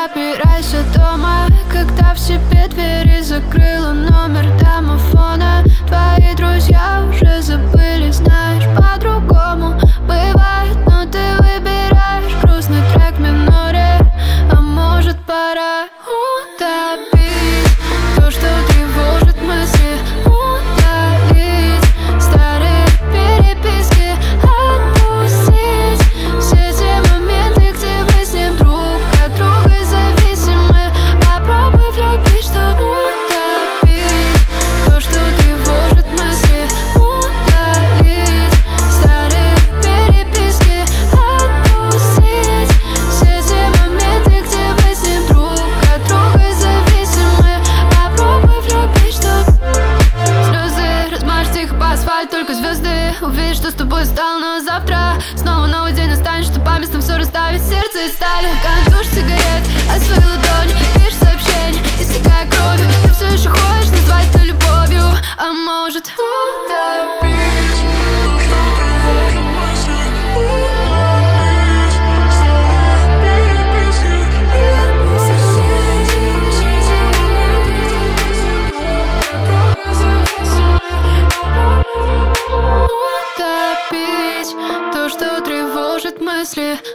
Запирайся дома, когда в себе двери закрыла. Номер домофона твои друзья уже забыли. Знаешь, по-другому бывает, но ты выбираешь грустный трек в миноре. А может, пора утопить то, что тревожит мысли, удалить старые переписки, отпустить все те моменты, где мы с ним друг от друга зависимы. Попробуй влюбить, чтобы утопить то, что тревожит мысли, удалить старые переписки, отпустить все те моменты, где мы с ним друг от друга зависимы. Попробуй влюбить, чтобы слезы размажь их по асфальту, только звезды увидишь, что с тобой стало. Но завтра снова новый день настанет, что по местам все расставить, сердце и стали. Душ сигарет, а свою ладонь пишешь сообщение, истекая кровью. Ты все еще хочешь назвать это любовью, а может утопить. Утопить то, что тревожит мысли,